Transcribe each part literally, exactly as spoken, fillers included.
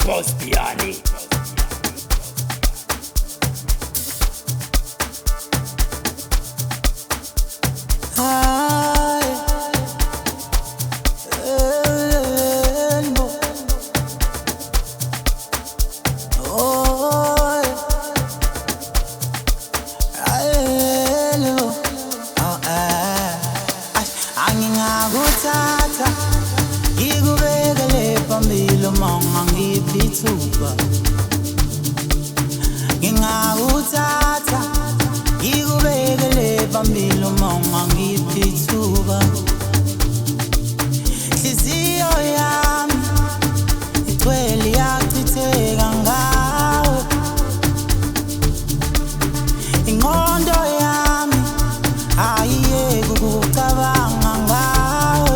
Bospiani. Ngingakuthatha ngikubekele phambili uma ngipithuka Hliziyo yami igcwele yachitheka ngawe Ingqondo yami ayiyeke ukucabanga ngawe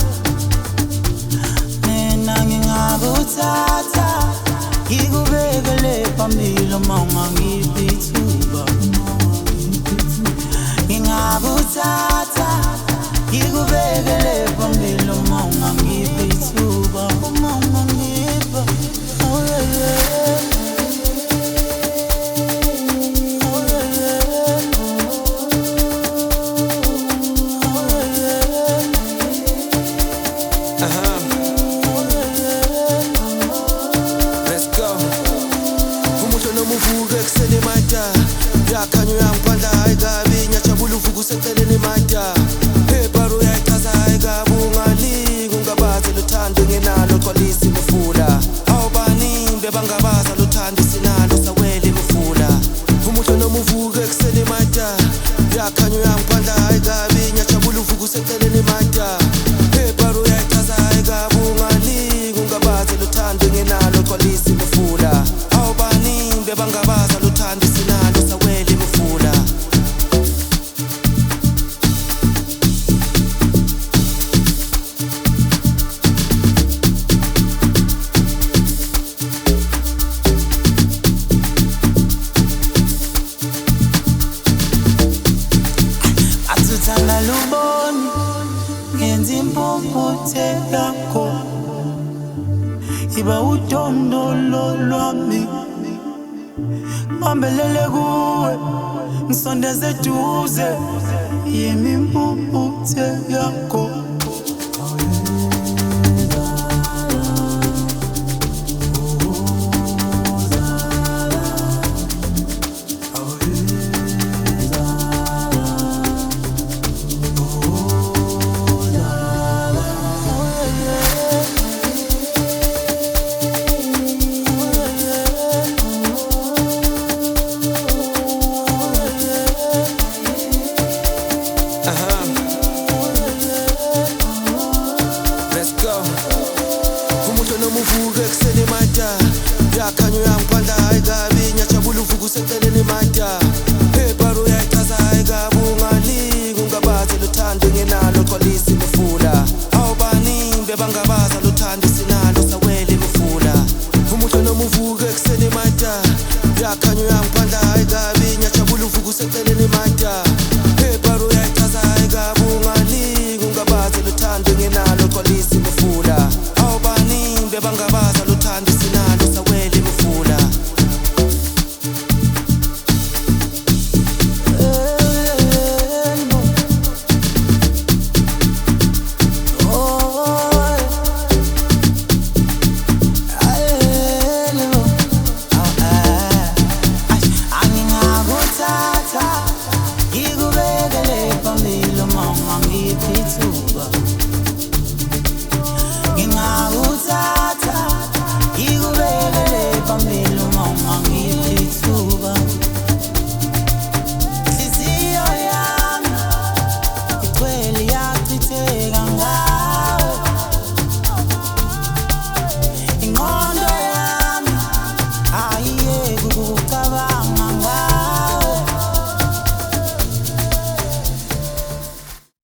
Mina ngingakuthatha ngikubekele phambili uma ngipithuka Ngingakuthatha ngikubekele phambili uma ngipithuka uma ngipha oh yeah yeah oh yeah yeah oh yeah uh-huh Muvuke kuseni mata yakhanyo yangipanda ayikabi nyajabula uvuka useceleni mata ebaro yayichaza ayikabi ungalingi ungabaze luthando ngenalo xolisa imfula awubani bebangabaza luthando sinalo sawele imfula umuhle nomuvuke kuseni mata yakhanyo yangipanda ayikabi nyajabula uvuka useceleni mata ebaro yayichaza ayikabi ungalingi ungabaze luthando ngenalo xolisa imfula bebangabaza luthando sinalo sawele imfula Athuthana luboni ngenza impompothe yakho iba udondolo lwami Mambelele kuwe ngisondeze eduze yimi impumputhe yakho